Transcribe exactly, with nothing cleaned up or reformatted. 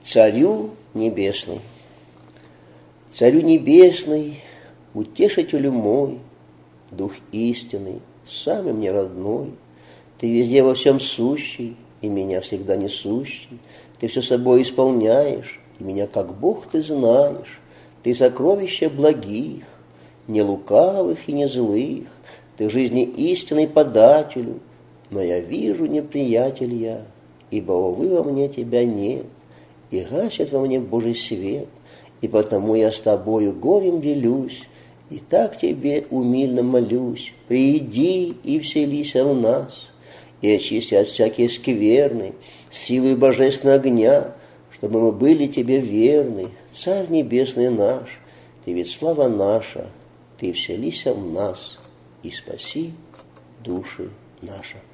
Царю Небесный. Царю Небесный, утешителю мой, Дух истинный, самый мне родной, Ты везде во всем сущий, и меня всегда несущий, Ты все собой исполняешь, и меня как Бог Ты знаешь, Ты сокровища благих, не лукавых и не злых, Ты жизни истинный подателю, но я вижу, неприятель я, ибо, увы, во мне Тебя нет, и гасит во мне Божий свет, и потому я с Тобою горем делюсь, и так Тебе умильно молюсь, приди и вселися в нас, и очисти от всякие скверны, силой божественного огня, чтобы мы были Тебе верны, Царь Небесный наш, Ты ведь слава наша, Ты вселися в нас и спаси души наши.